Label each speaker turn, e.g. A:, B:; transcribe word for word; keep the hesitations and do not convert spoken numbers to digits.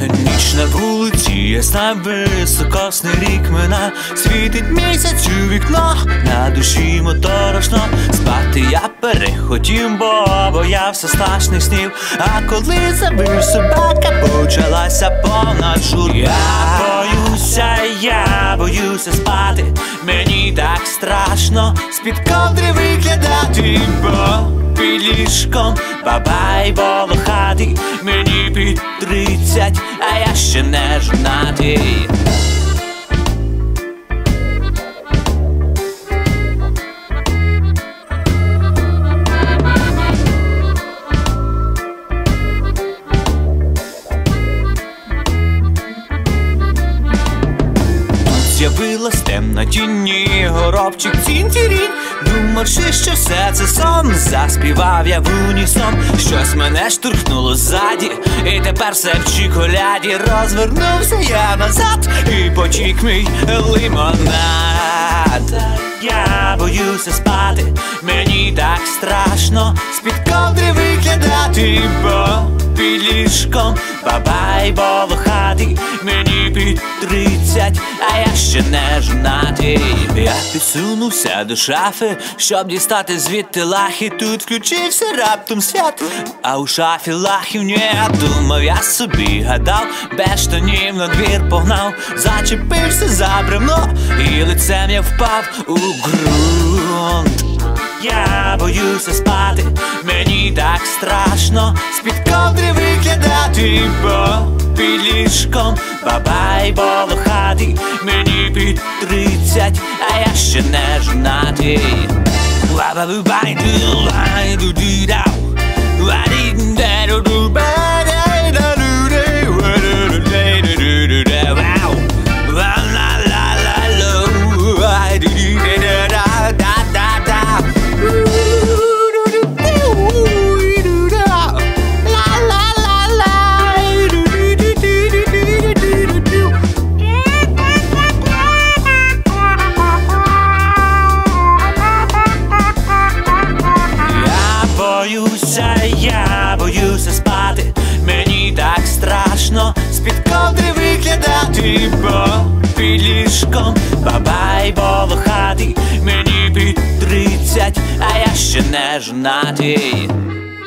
A: Ніч на вулиці, ясна, високосний рік мина. Світить місяць у вікно, на душі моторошно. Спати я перехотів, бо боявся страшних снів. А коли завив собака, почалася повна журба. Я боюся, я боюся спати, мені так страшно з-під ковдри виглядати, бо під ліжком бабай волохатий, мені під тридцять, а я ще не жонатий. З'явилась темна тіні, горобчик цінь-тірінь. Думав, що все це сон, заспівав я в унісон. Щось мене штурхнуло ззаді, і тепер все в чоколяді. Розвернувся я назад, і потік мій лимонад. Я боюся спати, мені так страшно з-під ковдри виглядати, бо під ліжком бабай волохатий, мені під тридцять, а я ще не жонатий. Я підсунувся до шафи, щоб дістати звідти лахи. Тут включився раптом свят, а у шафі лахів нет. Думав, я собі гадав, без штанів на двір погнав. Зачепився за бревно, і лицем я впав у ґрунт. Я боюся спати, мені так страшно з-під ковдри виглядати, бо під ліжком бабай волохатий, мені під тридцять, а я ще не жонатий. Я боюся спати, мені так страшно з-під ковдри виглядати, бо під ліжком бабай волохатий, мені під тридцять, а я ще не жонатий.